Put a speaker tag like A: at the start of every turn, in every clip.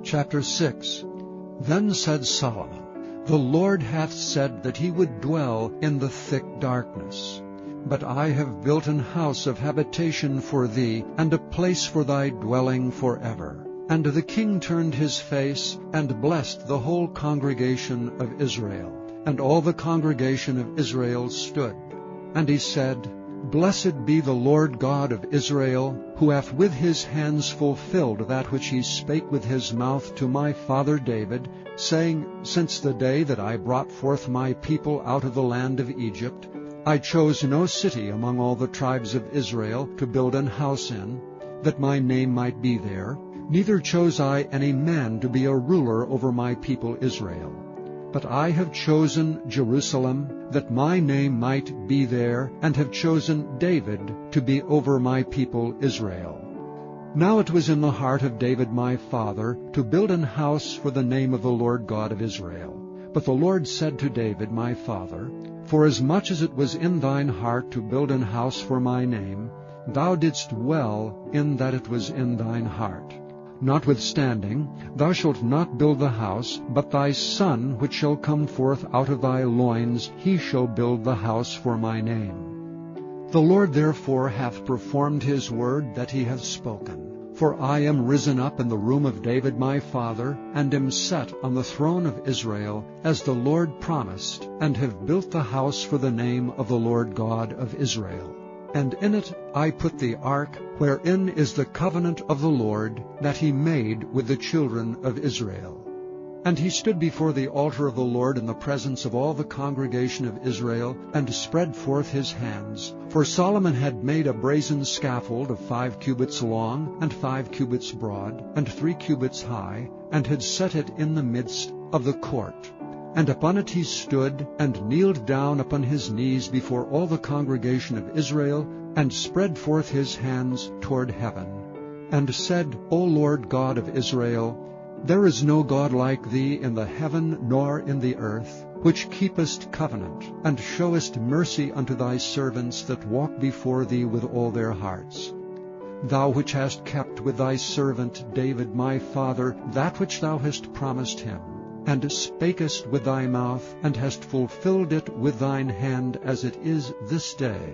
A: Chapter 6. Then said Solomon, The Lord hath said that he would dwell in the thick darkness. But I have built an house of habitation for thee, and a place for thy dwelling forever. And the king turned his face, and blessed the whole congregation of Israel. And all the congregation of Israel stood. And he said, Blessed be the Lord God of Israel, who hath with his hands fulfilled that which he spake with his mouth to my father David, saying, Since the day that I brought forth my people out of the land of Egypt, I chose no city among all the tribes of Israel to build an house in, that my name might be there, neither chose I any man to be a ruler over my people Israel. But I have chosen Jerusalem, that my name might be there, and have chosen David to be over my people Israel. Now it was in the heart of David my father to build an house for the name of the Lord God of Israel. But the Lord said to David my father, Forasmuch as it was in thine heart to build an house for my name, thou didst well in that it was in thine heart. Notwithstanding, thou shalt not build the house, but thy son which shall come forth out of thy loins, he shall build the house for my name. The Lord therefore hath performed his word that he hath spoken. For I am risen up in the room of David my father, and am set on the throne of Israel, as the Lord promised, and have built the house for the name of the Lord God of Israel. And in it I put the ark, wherein is the covenant of the Lord, that he made with the children of Israel. And he stood before the altar of the Lord in the presence of all the congregation of Israel, and spread forth his hands. For Solomon had made a brazen scaffold of 5 cubits long, and 5 cubits broad, and 3 cubits high, and had set it in the midst of the court. And upon it he stood, and kneeled down upon his knees before all the congregation of Israel, and spread forth his hands toward heaven, and said, O Lord God of Israel, there is no God like thee in the heaven nor in the earth, which keepest covenant, and showest mercy unto thy servants that walk before thee with all their hearts. Thou which hast kept with thy servant David my father that which thou hast promised him, and spakest with thy mouth, and hast fulfilled it with thine hand, as it is this day.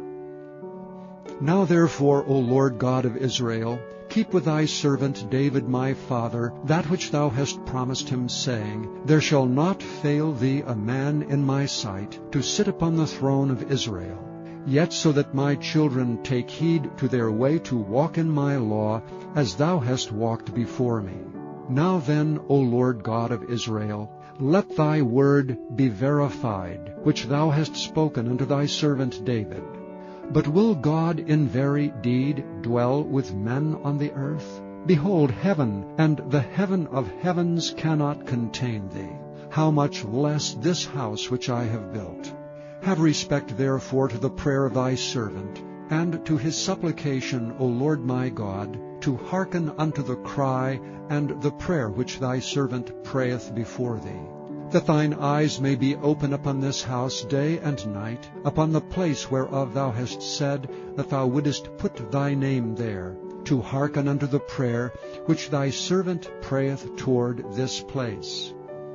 A: Now therefore, O Lord God of Israel, keep with thy servant David my father that which thou hast promised him, saying, There shall not fail thee a man in my sight to sit upon the throne of Israel. Yet so that my children take heed to their way to walk in my law, as thou hast walked before me. Now then, O Lord God of Israel, let thy word be verified, which thou hast spoken unto thy servant David. But will God in very deed dwell with men on the earth? Behold, heaven and the heaven of heavens cannot contain thee. How much less this house which I have built? Have respect therefore to the prayer of thy servant, and to his supplication, O Lord my God, to hearken unto the cry and the prayer which thy servant prayeth before thee, that thine eyes may be open upon this house day and night, upon the place whereof thou hast said that thou wouldest put thy name there, to hearken unto the prayer which thy servant prayeth toward this place.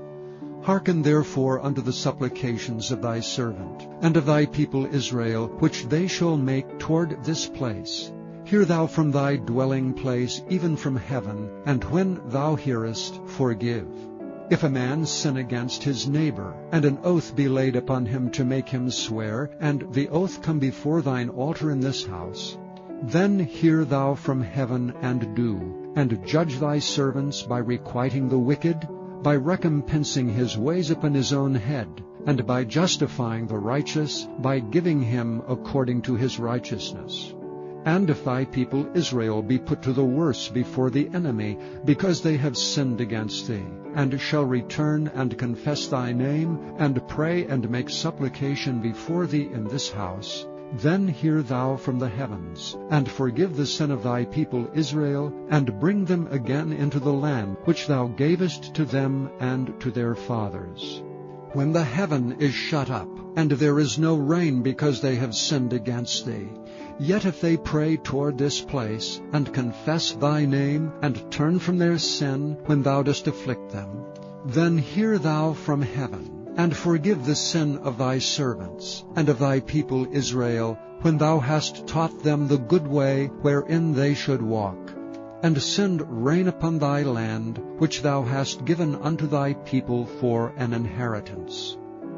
A: Hearken therefore unto the supplications of thy servant, and of thy people Israel, which they shall make toward this place. Hear thou from thy dwelling place, even from heaven, and when thou hearest, forgive. If a man sin against his neighbor, and an oath be laid upon him to make him swear, and the oath come before thine altar in this house, then hear thou from heaven and do, and judge thy servants by requiting the wicked, by recompensing his ways upon his own head, and by justifying the righteous, by giving him according to his righteousness. And if thy people Israel be put to the worse before the enemy, because they have sinned against thee, and shall return and confess thy name, and pray and make supplication before thee in this house, then hear thou from the heavens, and forgive the sin of thy people Israel, and bring them again into the land which thou gavest to them and to their fathers. When the heaven is shut up, and there is no rain because they have sinned against thee, Yet if they pray toward this place, and confess thy name, and turn from their sin when thou dost afflict them, then hear thou from heaven, and forgive the sin of thy servants, and of thy people Israel, when thou hast taught them the good way wherein they should walk, and send rain upon thy land, which thou hast given unto thy people for an inheritance.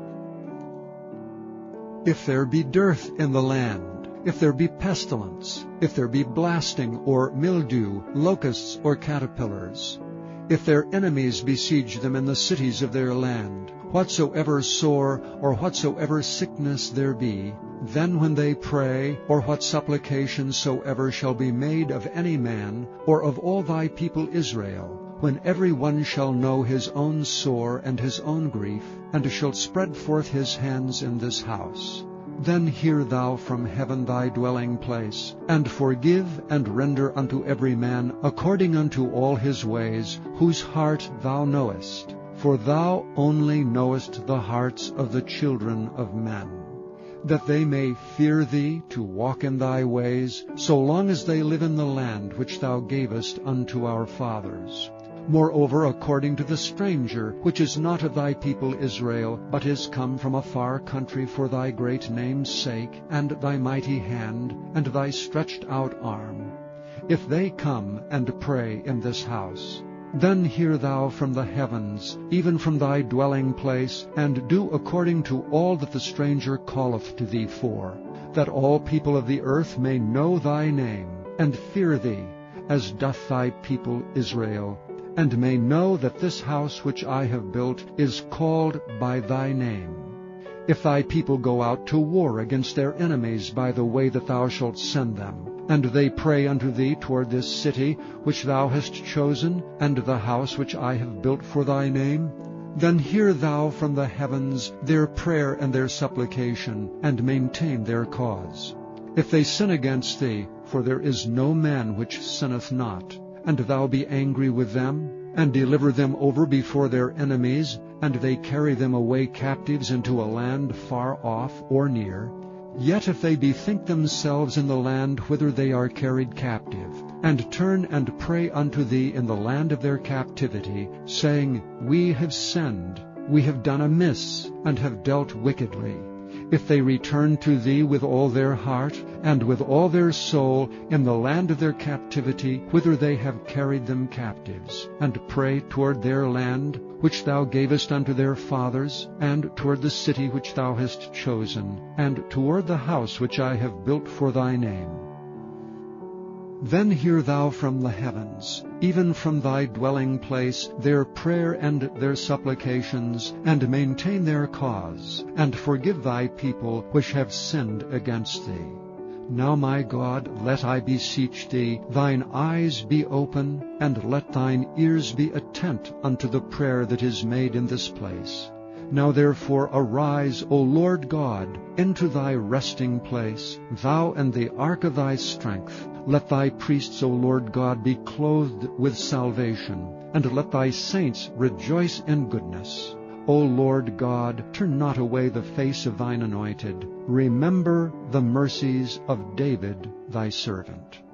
A: If there be dearth in the land, if there be pestilence, if there be blasting or mildew, locusts or caterpillars, if their enemies besiege them in the cities of their land, whatsoever sore or whatsoever sickness there be, then when they pray, or what supplication soever shall be made of any man, or of all thy people Israel, when every one shall know his own sore and his own grief, and shall spread forth his hands in this house, then hear thou from heaven thy dwelling place, and forgive and render unto every man according unto all his ways, whose heart thou knowest. For thou only knowest the hearts of the children of men, that they may fear thee to walk in thy ways, so long as they live in the land which thou gavest unto our fathers. Moreover, according to the stranger, which is not of thy people Israel, but is come from a far country for thy great name's sake, and thy mighty hand, and thy stretched out arm, if they come and pray in this house, then hear thou from the heavens, even from thy dwelling place, and do according to all that the stranger calleth to thee for, that all people of the earth may know thy name, and fear thee, as doth thy people Israel, and may know that this house which I have built is called by thy name. If thy people go out to war against their enemies by the way that thou shalt send them, and they pray unto thee toward this city which thou hast chosen, and the house which I have built for thy name, then hear thou from the heavens their prayer and their supplication, and maintain their cause. If they sin against thee, for there is no man which sinneth not, and thou be angry with them, and deliver them over before their enemies, and they carry them away captives into a land far off or near, yet if they bethink themselves in the land whither they are carried captive, and turn and pray unto thee in the land of their captivity, saying, We have sinned, we have done amiss, and have dealt wickedly, if they return to thee with all their heart, and with all their soul, in the land of their captivity, whither they have carried them captives, and pray toward their land, which thou gavest unto their fathers, and toward the city which thou hast chosen, and toward the house which I have built for thy name, then hear thou from the heavens, even from thy dwelling place, their prayer and their supplications, and maintain their cause, and forgive thy people which have sinned against thee. Now, my God, let I beseech thee, thine eyes be open, and let thine ears be attent unto the prayer that is made in this place. Now therefore arise, O Lord God, into thy resting place, thou and the ark of thy strength. Let thy priests, O Lord God, be clothed with salvation, and let thy saints rejoice in goodness. O Lord God, turn not away the face of thine anointed. Remember the mercies of David thy servant.